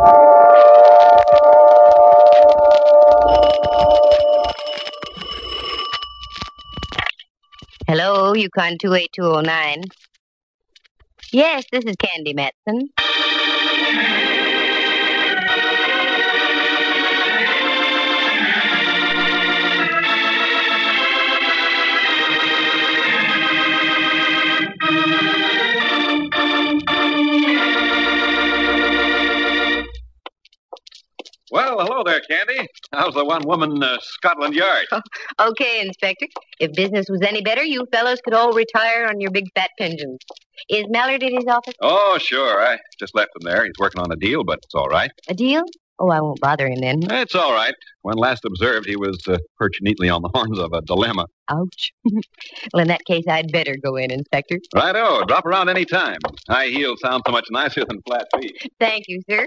Hello, Yukon 28209. Yes, this is Candy Matson. Well, hello there, Candy. How's the one-woman Scotland Yard? Okay, Inspector. If business was any better, you fellows could all retire on your big fat pensions. Is Mallard in his office? Oh, sure. I just left him there. He's working on a deal, but it's all right. A deal? Oh, I won't bother him then. It's all right. When last observed, he was perched neatly on the horns of a dilemma. Ouch. Well, in that case, I'd better go in, Inspector. Righto. Drop around any time. High heels sound so much nicer than flat feet. Thank you, sir.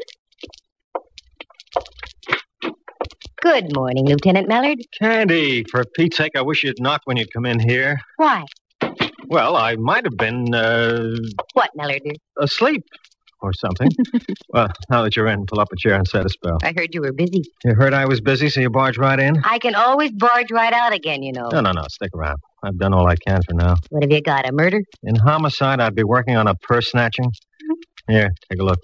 Good morning, Lieutenant Mallard. Candy, for Pete's sake, I wish you'd knock when you come in here. Why? Well, I might have been, What, Mallard? asleep or something. Well, now that you're in, pull up a chair and set a spell. I heard you were busy. You heard I was busy, so you barged right in? I can always barge right out again, you know. No, stick around. I've done all I can for now. What have you got, a murder? In homicide, I'd be working on a purse snatching. Here, take a look.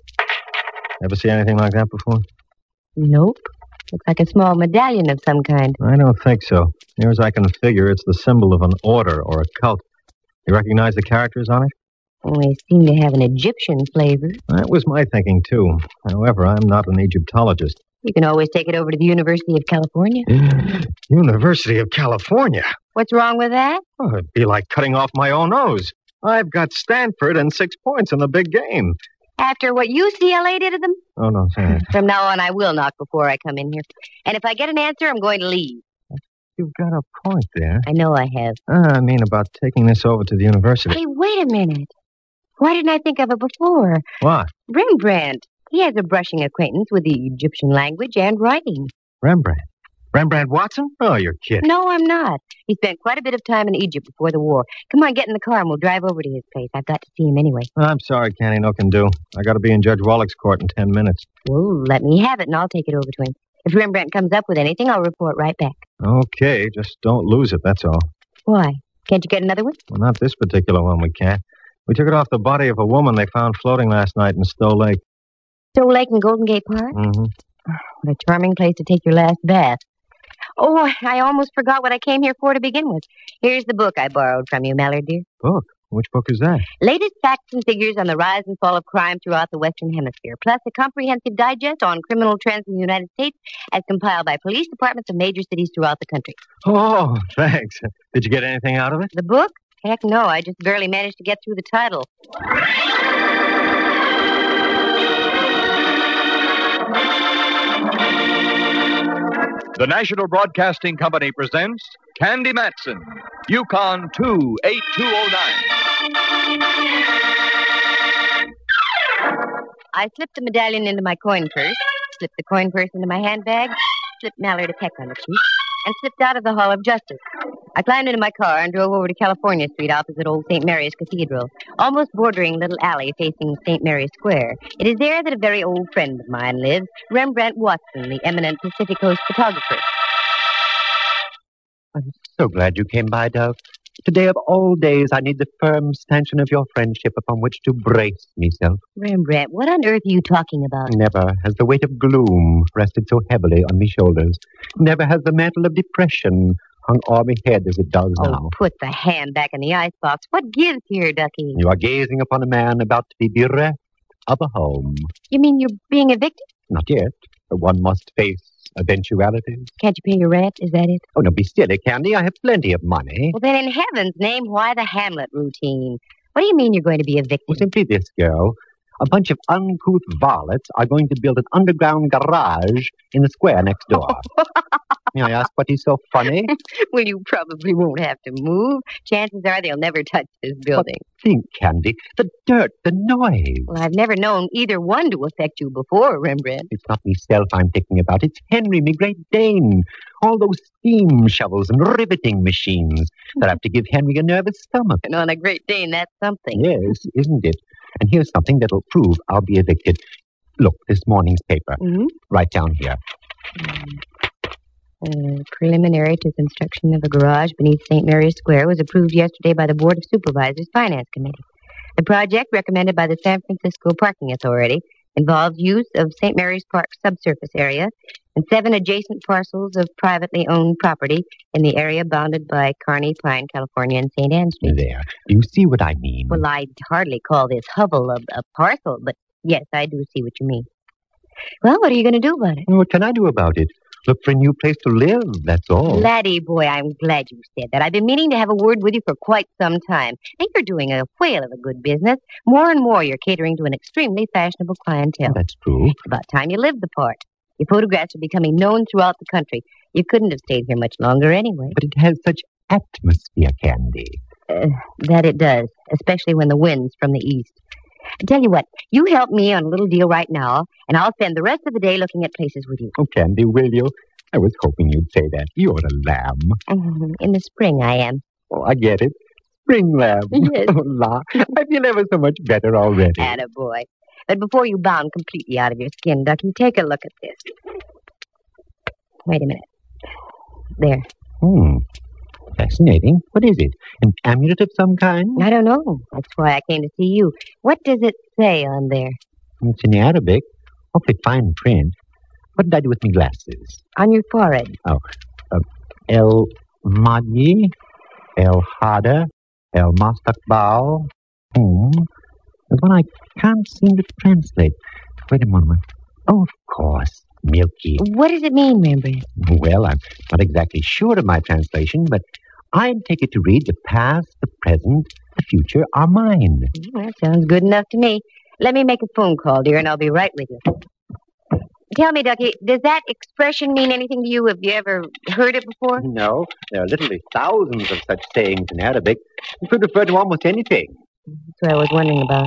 Ever see anything like that before? Nope. Looks like a small medallion of some kind. I don't think so. Near as I can figure, it's the symbol of an order or a cult. You recognize the characters on it? Oh, they seem to have an Egyptian flavor. That was my thinking, too. However, I'm not an Egyptologist. You can always take it over to the University of California. University of California? What's wrong with that? Oh, it'd be like cutting off my own nose. I've got Stanford and 6 points in the big game. After what UCLA did to them? Oh, no, sorry. From now on, I will knock before I come in here. And if I get an answer, I'm going to leave. You've got a point there. I know I have. I mean about taking this over to the university. Hey, wait a minute. Why didn't I think of it before? What? Rembrandt. He has a brushing acquaintance with the Egyptian language and writing. Rembrandt? Rembrandt Watson? Oh, you're kidding. No, I'm not. He spent quite a bit of time in Egypt before the war. Come on, get in the car and we'll drive over to his place. I've got to see him anyway. I'm sorry, Candy, no can do. I got to be in Judge Wallach's court in 10 minutes. Well, let me have it and I'll take it over to him. If Rembrandt comes up with anything, I'll report right back. Okay, just don't lose it, that's all. Why? Can't you get another one? Well, not this particular one, we can't. We took it off the body of a woman they found floating last night in Stowe Lake. Stowe Lake in Golden Gate Park? Mm-hmm. What a charming place to take your last bath. Oh, I almost forgot what I came here for to begin with. Here's the book I borrowed from you, Mallard, dear. Book? Which book is that? Latest facts and figures on the rise and fall of crime throughout the Western Hemisphere, plus a comprehensive digest on criminal trends in the United States as compiled by police departments of major cities throughout the country. Oh, thanks. Did you get anything out of it? The book? Heck no, I just barely managed to get through the title. The National Broadcasting Company presents Candy Matson, Yukon 28209. I slipped the medallion into my coin purse, slipped the coin purse into my handbag, slipped Mallard a peck on the cheek, and slipped out of the Hall of Justice. I climbed into my car and drove over to California Street opposite old St. Mary's Cathedral, almost bordering a little alley facing St. Mary's Square. It is there that a very old friend of mine lives, Rembrandt Watson, the eminent Pacific Coast photographer. I'm so glad you came by, Dove. Today of all days, I need the firm stanchion of your friendship upon which to brace myself. Rembrandt, what on earth are you talking about? Never has the weight of gloom rested so heavily on me shoulders. Never has the mantle of depression hung o'er me head as it does now. Oh, put the hand back in the icebox. What gives here, Ducky? You are gazing upon a man about to be bereft of a home. You mean you're being evicted? Not yet, but one must face eventualities. Can't you pay your rent? Is that it? Oh, no, be silly, Candy. I have plenty of money. Well, then in heaven's name, why the Hamlet routine? What do you mean you're going to be evicted? Well, simply this, girl. A bunch of uncouth varlets are going to build an underground garage in the square next door. May I ask what is so funny? Well, you probably won't have to move. Chances are they'll never touch this building. But think, Candy. The dirt, the noise. Well, I've never known either one to affect you before, Rembrandt. It's not myself I'm thinking about. It's Henry, me Great Dane. All those steam shovels and riveting machines that have to give Henry a nervous stomach. And on a Great Dane, that's something. Yes, isn't it? And here's something that'll prove I'll be evicted. Look, this morning's paper. Mm-hmm. Right down here. Preliminary to construction of a garage beneath St. Mary's Square was approved yesterday by the Board of Supervisors Finance Committee. The project, recommended by the San Francisco Parking Authority, involves use of St. Mary's Park subsurface area and 7 adjacent parcels of privately owned property in the area bounded by Kearney, Pine, California, and St. Anne Street. There. Do you see what I mean? Well, I'd hardly call this hovel a parcel, but yes, I do see what you mean. Well, what are you going to do about it? What can I do about it? Look for a new place to live, that's all. Laddie boy, I'm glad you said that. I've been meaning to have a word with you for quite some time. I think you're doing a whale of a good business. More and more you're catering to an extremely fashionable clientele. That's true. It's about time you lived the part. Your photographs are becoming known throughout the country. You couldn't have stayed here much longer anyway. But it has such atmosphere, Candy. That it does, especially when the wind's from the east. I tell you what, you help me on a little deal right now, and I'll spend the rest of the day looking at places with you. Oh, Candy, will you? I was hoping you'd say that. You're a lamb. In the spring, I am. Oh, I get it. Spring lamb. Yes. Oh, la. I feel ever so much better already. Attaboy. But before you bound completely out of your skin, Ducky, take a look at this. Wait a minute. There. Fascinating. What is it? An amulet of some kind? I don't know. That's why I came to see you. What does it say on there? It's in Arabic. Awfully fine print. What did I do with my glasses? On your forehead. El Madi, El Hada, El Mastaqbal, There's one I can't seem to translate. Wait a moment. Oh, of course. Milky. What does it mean, Rembrandt? Well, I'm not exactly sure of my translation, but I'd take it to read the past, the present, the future are mine. That sounds good enough to me. Let me make a phone call, dear, and I'll be right with you. Tell me, Ducky, does that expression mean anything to you? Have you ever heard it before? No, there are literally thousands of such sayings in Arabic. It could refer to almost anything. That's what I was wondering about.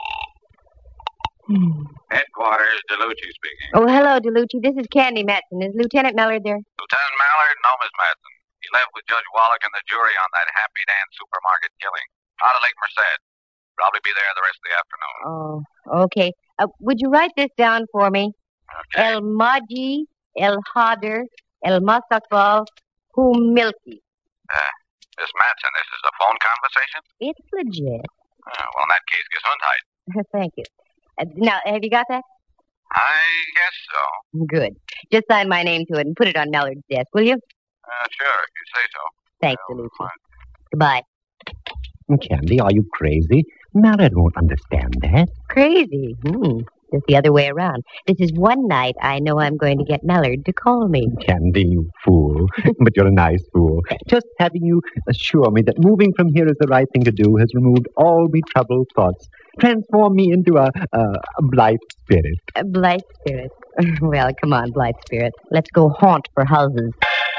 Headquarters, DeLucci speaking. Oh, hello, DeLucci. This is Candy Matson. Is Lieutenant Mallard there? Lieutenant Mallard? No, Miss Madsen. He left with Judge Wallach and the jury on that Happy Dan supermarket killing. Out of Lake Merced. Probably be there the rest of the afternoon. Oh, okay. Would you write this down for me? Okay. El Maji, El Hader, El Mastaqbal, Milky. Miss Madsen, this is a phone conversation? It's legit. Well, in that case, Gesundheit. Thank you. Now, have you got that? I guess so. Good. Just sign my name to it and put it on Mallard's desk, will you? Sure, if you say so. Thanks, DeLucci. Goodbye. Candy, are you crazy? Mallard won't understand that. Crazy? Just the other way around. This is one night I know I'm going to get Mallard to call me. Candy, you fool. But you're a nice fool. Just having you assure me that moving from here is the right thing to do has removed all me troubled thoughts. Transform me into a blithe spirit. A blithe spirit? Well, come on, blithe spirit. Let's go haunt for houses.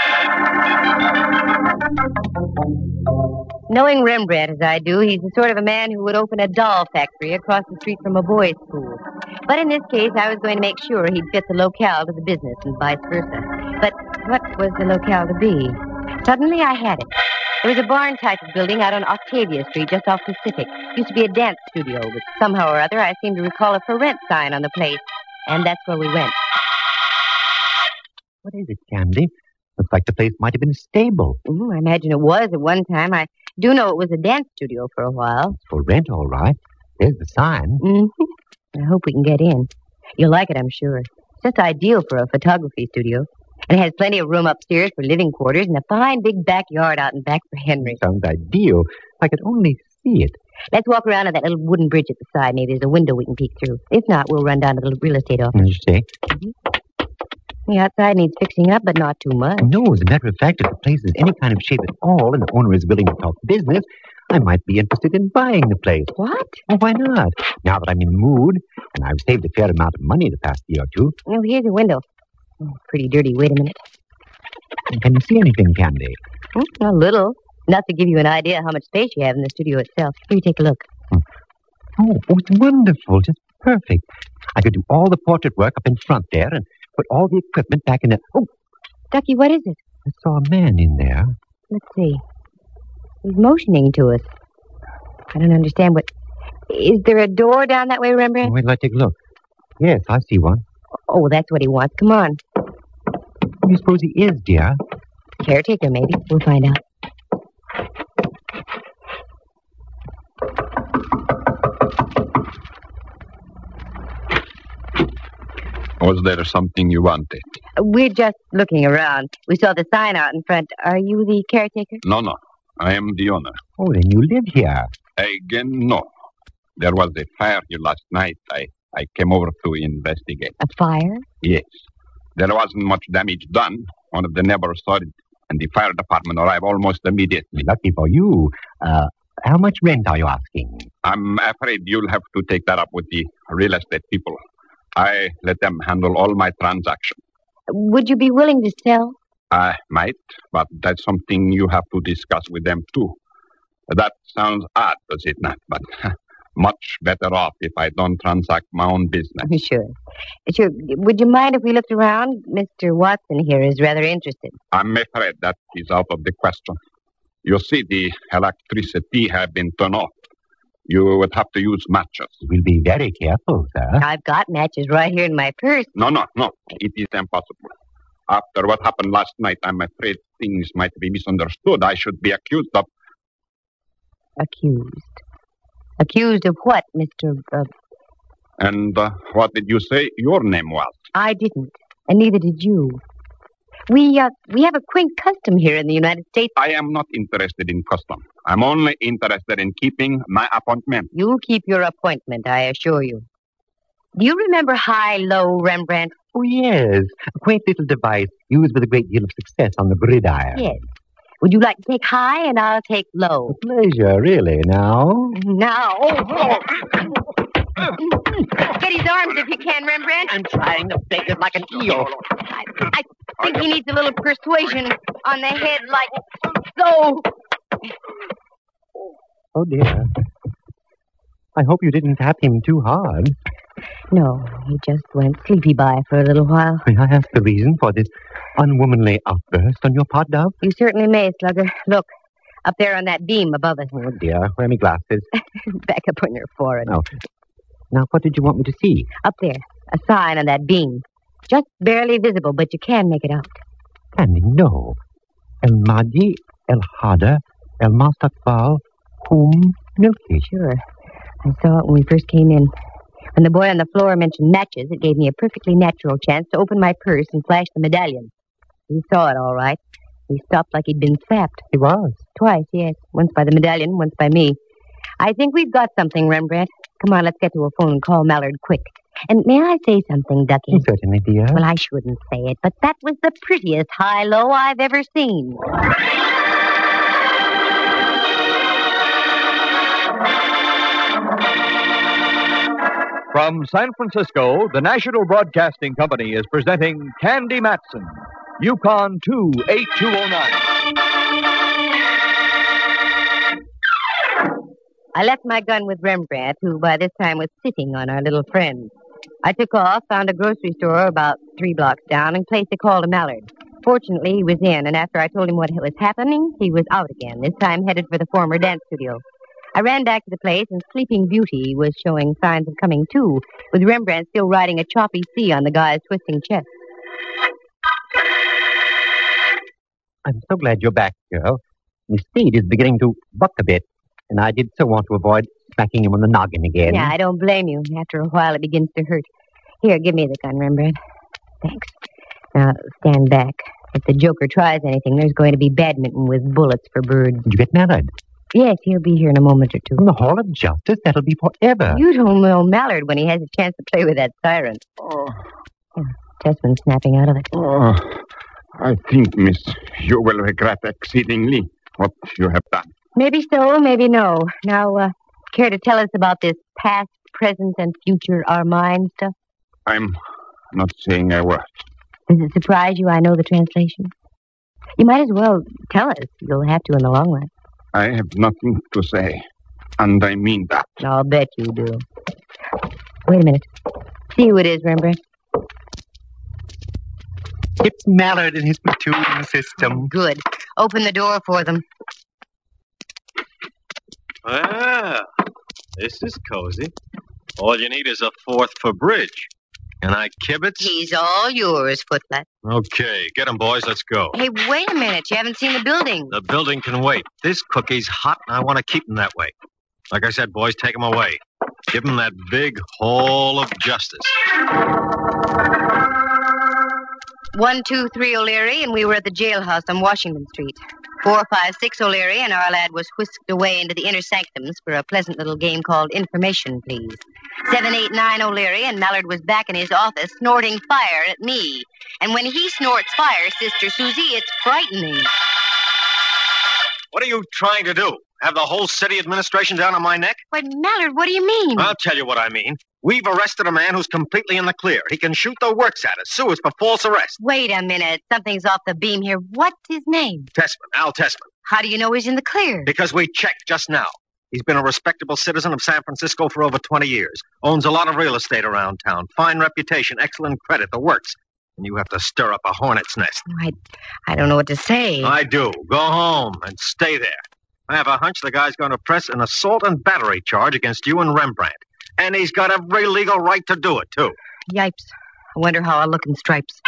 Knowing Rembrandt as I do, he's the sort of a man who would open a doll factory across the street from a boys' school. But in this case, I was going to make sure he'd fit the locale to the business and vice versa. But what was the locale to be? Suddenly I had it. There was a barn type of building out on Octavia Street just off Pacific. Used to be a dance studio, but somehow or other I seem to recall a for rent sign on the place. And that's where we went. What is it, Candy? Looks like the place might have been a stable. I imagine it was at one time. I do know it was a dance studio for a while. For rent, all right. There's the sign. I hope we can get in. You'll like it, I'm sure. It's just ideal for a photography studio. And it has plenty of room upstairs for living quarters and a fine big backyard out in back for Henry. Sounds ideal. If I could only see it. Let's walk around to that little wooden bridge at the side. Maybe there's a window we can peek through. If not, we'll run down to the real estate office. You see? The outside needs fixing up, but not too much. No, as a matter of fact, if the place is any kind of shape at all and the owner is willing to talk business, I might be interested in buying the place. What? Well, why not? Now that I'm in the mood, and I've saved a fair amount of money the past year or two. Oh, here's a window. Oh, pretty dirty. Wait a minute. Can you see anything, Candy? A little. Enough to give you an idea how much space you have in the studio itself. Here, you take a look. Oh, it's wonderful. Just perfect. I could do all the portrait work up in front there and put all the equipment back in the... Oh! Ducky, what is it? I saw a man in there. Let's see. He's motioning to us. I don't understand what... Is there a door down that way, Rembrandt? Wait till I take a look. Yes, I see one. Oh, that's what he wants. Come on. Who do you suppose he is, dear? Caretaker, maybe. We'll find out. Was there something you wanted? We're just looking around. We saw the sign out in front. Are you the caretaker? No. I am the owner. Oh, then you live here. Again, no. There was a fire here last night. I came over to investigate. A fire? Yes. There wasn't much damage done. One of the neighbors saw it, and the fire department arrived almost immediately. Lucky for you. How much rent are you asking? I'm afraid you'll have to take that up with the real estate people. I let them handle all my transactions. Would you be willing to sell? I might, but that's something you have to discuss with them, too. That sounds odd, does it not? But much better off if I don't transact my own business. Sure. Would you mind if we looked around? Mr. Watson here is rather interested. I'm afraid that is out of the question. You see, the electricity has been turned off. You would have to use matches. We'll be very careful, sir. I've got matches right here in my purse. No. It is impossible. After what happened last night, I'm afraid things might be misunderstood. I should be accused of... Accused? Accused of what, Mr. And what did you say your name was? I didn't, and neither did you. We have a quaint custom here in the United States. I am not interested in custom. I'm only interested in keeping my appointment. You'll keep your appointment, I assure you. Do you remember high-low, Rembrandt? Oh, yes. A quaint little device used with a great deal of success on the gridiron. Yes. Would you like to take high, and I'll take low? A pleasure, really. Now? Now. Get his arms if you can, Rembrandt. I'm trying to bake it like an eel. I think he needs a little persuasion on the head, like so. Oh, dear. I hope you didn't tap him too hard. No, he just went sleepy by for a little while. May I ask the reason for this unwomanly outburst on your part, Dove? You certainly may, Slugger. Look, up there on that beam above us. Oh, dear. Where are my glasses? Back up on your forehead. Oh. Now, what did you want me to see? Up there, a sign on that beam. Just barely visible, but you can make it out. Candy, no. El Mahdi, El Hada, El Mastaqbal, Milky. Sure. I saw it when we first came in. When the boy on the floor mentioned matches, it gave me a perfectly natural chance to open my purse and flash the medallion. He saw it all right. He stopped like he'd been zapped. He was? Twice, yes. Once by the medallion, once by me. I think we've got something, Rembrandt. Come on, let's get to a phone and call Mallard quick. And may I say something, Ducky? Certainly, dear. Well, I shouldn't say it, but that was the prettiest high-low I've ever seen. From San Francisco, the National Broadcasting Company is presenting Candy Matson, Yukon 28209. I left my gun with Rembrandt, who by this time was sitting on our little friend. I took off, found a grocery store about 3 blocks down, and placed a call to Mallard. Fortunately, he was in, and after I told him what was happening, he was out again, this time headed for the former dance studio. I ran back to the place, and Sleeping Beauty was showing signs of coming to, with Rembrandt still riding a choppy sea on the guy's twisting chest. I'm so glad you're back, girl. Miss Steed is beginning to buck a bit, and I did so want to avoid smacking him on the noggin again. Yeah, I don't blame you. After a while, it begins to hurt. Here, give me the gun, Rembrandt. Thanks. Now, stand back. If the Joker tries anything, there's going to be badminton with bullets for birds. Did you get Mallard? Yes, he'll be here in a moment or two. In the Hall of Justice? That'll be forever. You don't know Mallard when he has a chance to play with that siren. Tessman's snapping out of it. Oh, I think, miss, you will regret exceedingly what you have done. Maybe so, maybe no. Now, care to tell us about this past, present, and future are mine stuff? I'm not saying a word. Does it surprise you I know the translation? You might as well tell us. You'll have to in the long run. I have nothing to say, and I mean that. I'll bet you do. Wait a minute. See who it is, Rembrandt. It's Mallard and his platoon system. Good. Open the door for them. Well, this is cozy. All you need is a fourth for bridge. And I kibitz? He's all yours, Footflat. Okay, get him, boys. Let's go. Hey, wait a minute. You haven't seen the building. The building can wait. This cookie's hot, and I want to keep him that way. Like I said, boys, take him away. Give him that big hole of justice. 123 O'Leary, and we were at the jailhouse on Washington Street. 456 O'Leary, and our lad was whisked away into the inner sanctums for a pleasant little game called Information, Please. 789 O'Leary, and Mallard was back in his office snorting fire at me. And when he snorts fire, Sister Susie, it's frightening. What are you trying to do? Have the whole city administration down on my neck? But, Mallard, what do you mean? I'll tell you what I mean. We've arrested a man who's completely in the clear. He can shoot the works at us, sue us for false arrest. Wait a minute. Something's off the beam here. What's his name? Tessman, Al Tessman. How do you know he's in the clear? Because we checked just now. He's been a respectable citizen of San Francisco for over 20 years. Owns a lot of real estate around town. Fine reputation, excellent credit, the works. And you have to stir up a hornet's nest. I don't know what to say. I do. Go home and stay there. I have a hunch the guy's going to press an assault and battery charge against you and Rembrandt. And he's got every legal right to do it, too. Yipes. I wonder how I'll look in stripes.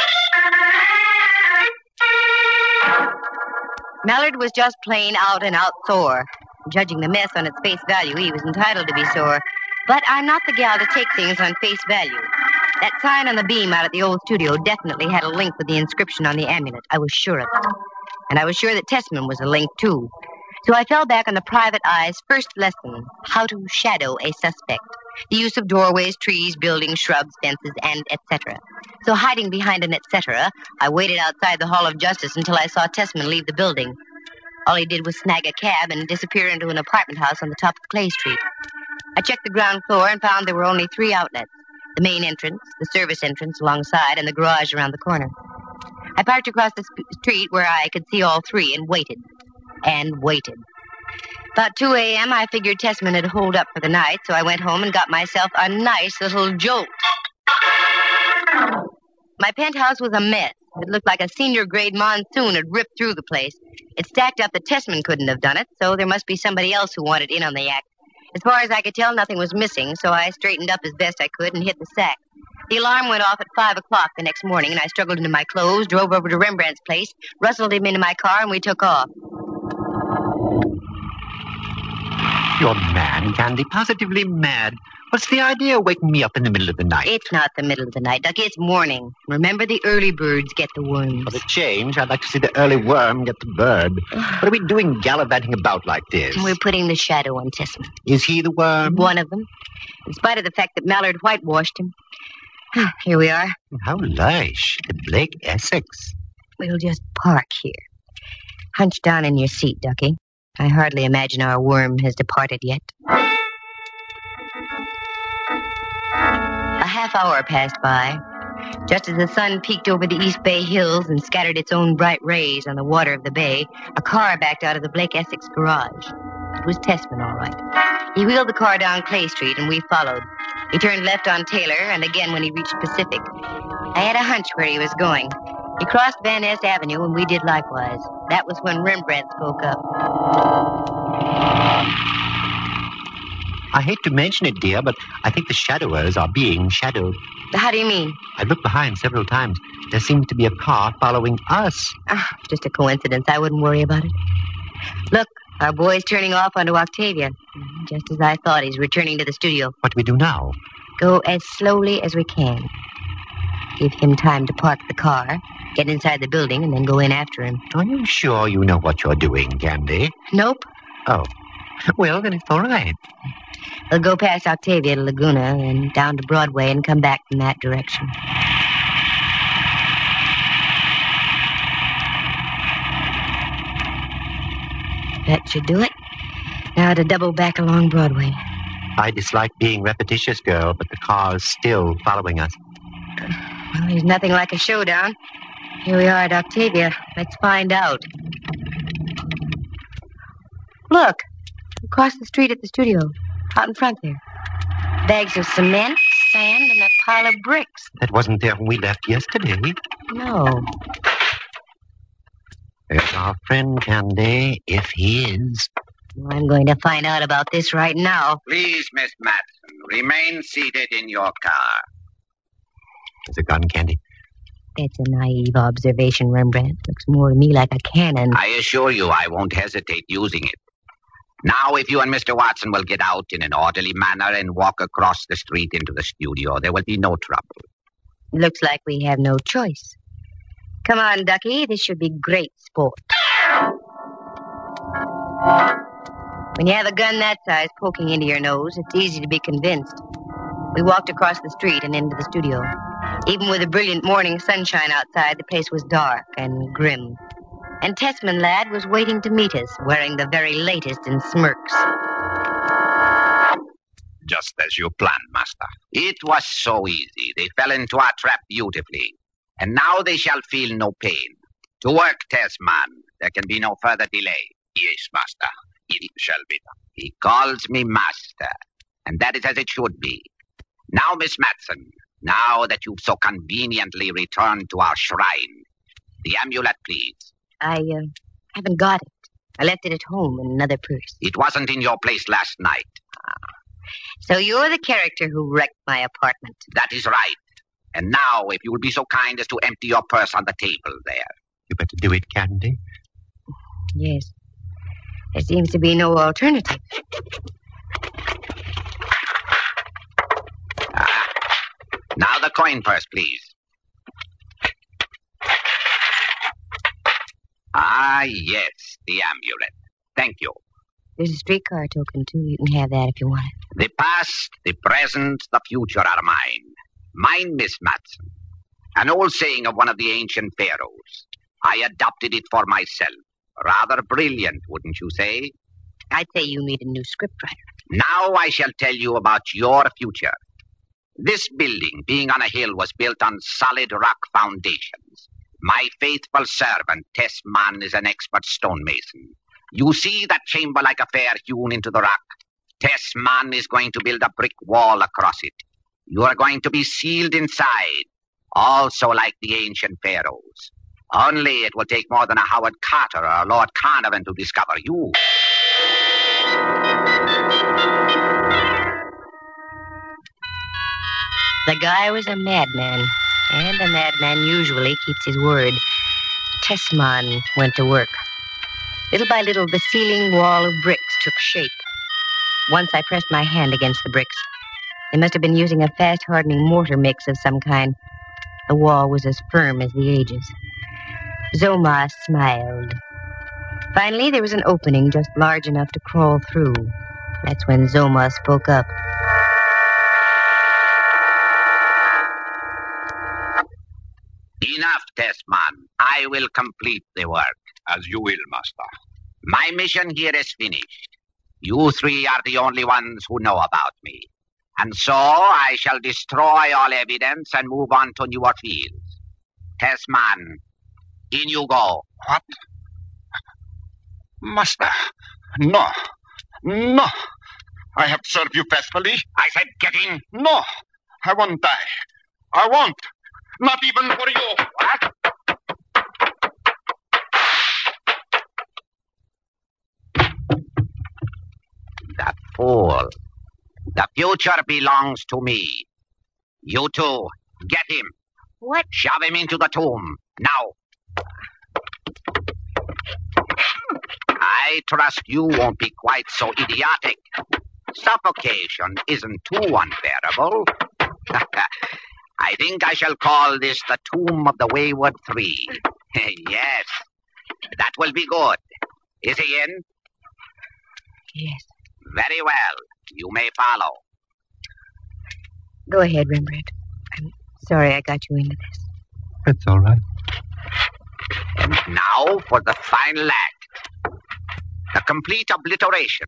Mallard was just plain out and out sore. Judging the mess on its face value, he was entitled to be sore. But I'm not the gal to take things on face value. That sign on the beam out at the old studio definitely had a link with the inscription on the amulet. I was sure of it. And I was sure that Tessman was a link, too. So I fell back on the private eye's first lesson, how to shadow a suspect. The use of doorways, trees, buildings, shrubs, fences, and etc. So hiding behind an etc., I waited outside the Hall of Justice until I saw Tessman leave the building. All he did was snag a cab and disappear into an apartment house on the top of Clay Street. I checked the ground floor and found there were only 3 outlets. The main entrance, the service entrance alongside, and the garage around the corner. I parked across the street where I could see all 3 and waited. And waited. About 2 a.m., I figured Tessman had holed up for the night, so I went home and got myself a nice little jolt. My penthouse was a mess. It looked like a senior-grade monsoon had ripped through the place. It stacked up that Tessman couldn't have done it, so there must be somebody else who wanted in on the act. As far as I could tell, nothing was missing, so I straightened up as best I could and hit the sack. The alarm went off at 5 o'clock the next morning, and I struggled into my clothes, drove over to Rembrandt's place, rustled him into my car, and we took off. You're mad, Candy. Positively mad. What's the idea of waking me up in the middle of the night? It's not the middle of the night, Ducky. It's morning. Remember, the early birds get the worms. For a change, I'd like to see the early worm get the bird. What are we doing gallivanting about like this? We're putting the shadow on Tessman. Is he the worm? One of them. In spite of the fact that Mallard whitewashed him. Here we are. How lush. The Blake Essex. We'll just park here. Hunch down in your seat, Ducky. I hardly imagine our worm has departed yet. A half hour passed by. Just as the sun peeked over the East Bay hills and scattered its own bright rays on the water of the bay, a car backed out of the Blake Essex garage. It was Tessman, all right. He wheeled the car down Clay Street, and we followed. He turned left on Taylor, and again when he reached Pacific. I had a hunch where he was going. He crossed Van Ness Avenue, and we did likewise. That was when Rembrandt spoke up. I hate to mention it, dear, but I think the shadowers are being shadowed. How do you mean? I've looked behind several times. There seems to be a car following us. Just a coincidence. I wouldn't worry about it. Look, our boy's turning off onto Octavia. Just as I thought, he's returning to the studio. What do we do now? Go as slowly as we can. Give him time to park the car, get inside the building, and then go in after him. Are you sure you know what you're doing, Candy? Nope. Oh. Well, then it's all right. We'll go past Octavia to Laguna and down to Broadway and come back from that direction. That should do it. Now to double back along Broadway. I dislike being repetitious, girl, but the car's still following us. Well, there's nothing like a showdown. Here we are at Octavia. Let's find out. Look, across the street at the studio, out in front there. Bags of cement, sand, and a pile of bricks. That wasn't there when we left yesterday. No. There's our friend, Candy, if he is. I'm going to find out about this right now. Please, Miss Matson, remain seated in your car. as a gun, Candy. That's a naive observation, Rembrandt. Looks more to me like a cannon. I assure you I won't hesitate using it. Now, if you and Mr. Watson will get out in an orderly manner and walk across the street into the studio, there will be no trouble. Looks like we have no choice. Come on, Ducky. This should be great sport. When you have a gun that size poking into your nose, it's easy to be convinced. We walked across the street and into the studio. Even with the brilliant morning sunshine outside, the place was dark and grim. And Tessman lad was waiting to meet us, wearing the very latest in smirks. Just as you planned, Master. It was so easy. They fell into our trap beautifully. And now they shall feel no pain. To work, Tessman. There can be no further delay. Yes, Master. It shall be done. He calls me Master. And that is as it should be. Now, Miss Matson, now that you've so conveniently returned to our shrine, the amulet, please. I haven't got it. I left it at home in another purse. It wasn't in your place last night. So you're the character who wrecked my apartment. That is right. And now, if you will be so kind as to empty your purse on the table there. You better do it, Candy. Yes. There seems to be no alternative. Now the coin purse, please. Yes, the amulet. Thank you. There's a streetcar token, too. You can have that if you want it. The past, the present, the future are mine. Mine, Miss Matson. An old saying of one of the ancient pharaohs. I adopted it for myself. Rather brilliant, wouldn't you say? I'd say you need a new scriptwriter. Now I shall tell you about your future. This building, being on a hill, was built on solid rock foundations. My faithful servant, Tess Mann, is an expert stonemason. You see that chamber-like affair hewn into the rock? Tess Mann is going to build a brick wall across it. You are going to be sealed inside, also like the ancient pharaohs. Only it will take more than a Howard Carter or a Lord Carnarvon to discover you. The guy was a madman, and a madman usually keeps his word. Tessman went to work. Little by little, the ceiling wall of bricks took shape. Once I pressed my hand against the bricks. They must have been using a fast-hardening mortar mix of some kind. The wall was as firm as the ages. Zoma smiled. Finally, there was an opening just large enough to crawl through. That's when Zoma spoke up. Enough, Tessman. I will complete the work. As you will, Master. My mission here is finished. You three are the only ones who know about me. And so I shall destroy all evidence and move on to newer fields. Tessman, in you go. What? Master, no. No. I have served you faithfully. I said get in. No. I won't die. I won't. Not even for you. What? That fool. The future belongs to me. You two, get him. What? Shove him into the tomb. Now. I trust you won't be quite so idiotic. Suffocation isn't too unbearable. I think I shall call this the Tomb of the Wayward Three. Yes, that will be good. Is he in? Yes. Very well. You may follow. Go ahead, Rembrandt. I'm sorry I got you into this. It's all right. And now for the final act. The complete obliteration.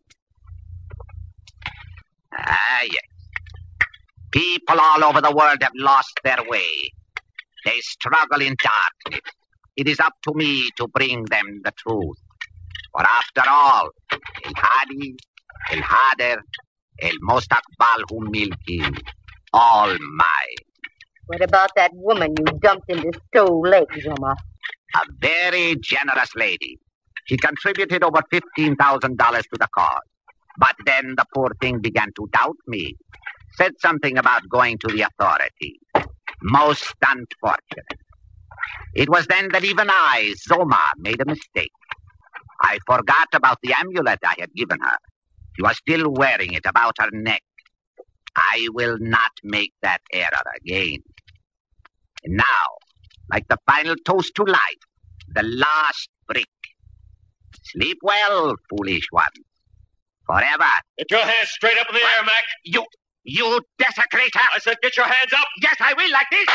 Yes. People all over the world have lost their way. They struggle in darkness. It is up to me to bring them the truth. For after all, El Hadi, El Hader, El Mostakbal Humilki, all mine. What about that woman you dumped into Stowe Lake, Zoma? A very generous lady. She contributed over $15,000 to the cause. But then the poor thing began to doubt me. Said something about going to the authorities. Most unfortunate. It was then that even I, Zoma, made a mistake. I forgot about the amulet I had given her. She was still wearing it about her neck. I will not make that error again. And now, like the final toast to life, the last brick. Sleep well, foolish one. Forever. Get your hands straight up in the air, Mac. You desecrator! I said get your hands up. Yes, I will, like this.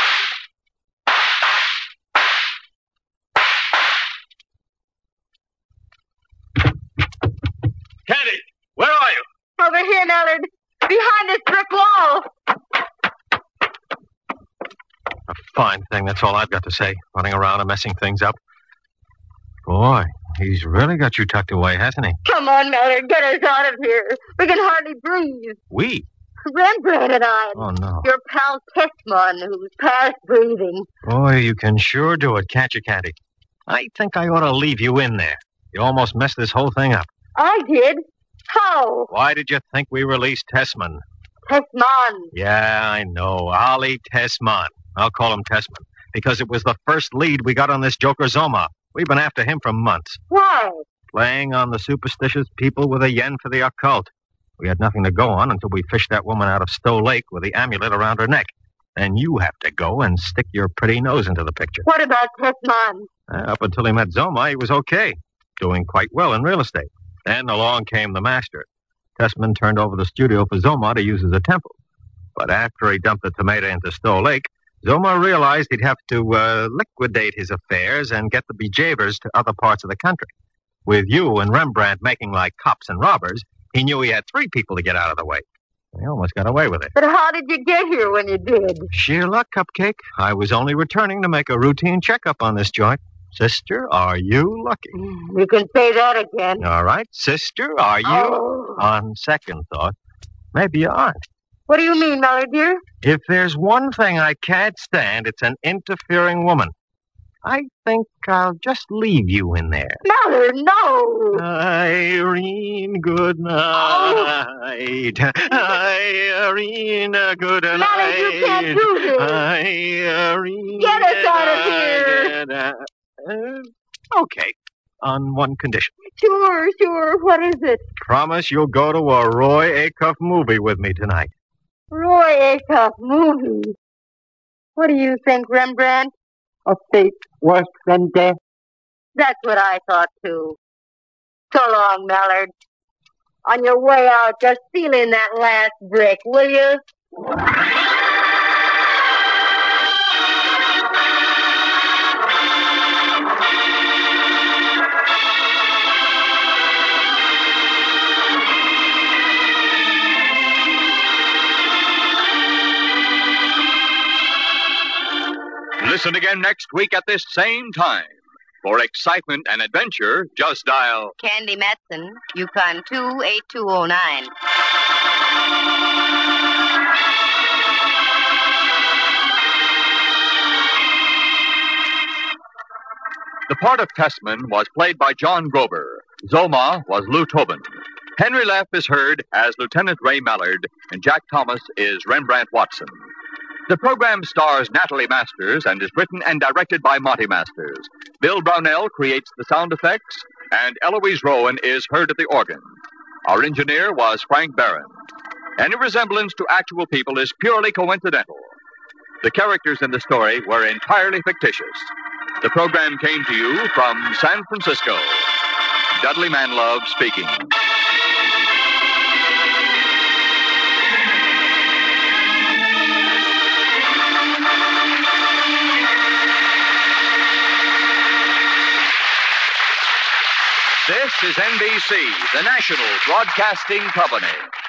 Candy, where are you? Over here, Mallard. Behind this brick wall. A fine thing, that's all I've got to say. Running around and messing things up. Boy, he's really got you tucked away, hasn't he? Come on, Mallard. Get us out of here. We can hardly breathe. We? Rembrandt and I. Oh, no. Your pal Tessman, who's past breathing. Boy, you can sure do it, can't you, Candy? I think I ought to leave you in there. You almost messed this whole thing up. I did? How? Why did you think we released Tessman? Tessman. Yeah, I know. Ollie Tessman. I'll call him Tessman. Because it was the first lead we got on this joker Zoma. We've been after him for months. Why? Playing on the superstitious people with a yen for the occult. We had nothing to go on until we fished that woman out of Stowe Lake with the amulet around her neck. Then you have to go and stick your pretty nose into the picture. What about Tessman? Up until he met Zoma, he was okay. Doing quite well in real estate. Then along came the master. Tessman turned over the studio for Zoma to use as a temple. But after he dumped the tomato into Stowe Lake, Zoma realized he'd have to liquidate his affairs and get the bejavers to other parts of the country. With you and Rembrandt making like cops and robbers, he knew he had 3 people to get out of the way. He almost got away with it. But how did you get here when you did? Sheer luck, Cupcake. I was only returning to make a routine checkup on this joint. Sister, are you lucky? You can say that again. All right. Sister, are you? Oh. On second thought, maybe you aren't. What do you mean, Mallard, dear? If there's one thing I can't stand, it's an interfering woman. I think I'll just leave you in there. Mallard, no! Irene, good night. Irene, good night. Mallard, you can't do this. Irene. Get us out of here. Okay, on one condition. Sure. What is it? Promise you'll go to a Roy Acuff movie with me tonight. Roy Acuff movie. What do you think, Rembrandt? A fate worse than death. That's what I thought, too. So long, Mallard. On your way out, just seal in that last brick, will you? Listen again next week at this same time. For excitement and adventure, just dial Candy Matson, Yukon 28209. The part of Tessman was played by John Grober. Zoma was Lou Tobin. Henry Leff is heard as Lieutenant Ray Mallard, and Jack Thomas is Rembrandt Watson. The program stars Natalie Masters and is written and directed by Monty Masters. Bill Brownell creates the sound effects, and Eloise Rowan is heard at the organ. Our engineer was Frank Barron. Any resemblance to actual people is purely coincidental. The characters in the story were entirely fictitious. The program came to you from San Francisco. Dudley Manlove speaking. This is NBC, the national broadcasting company.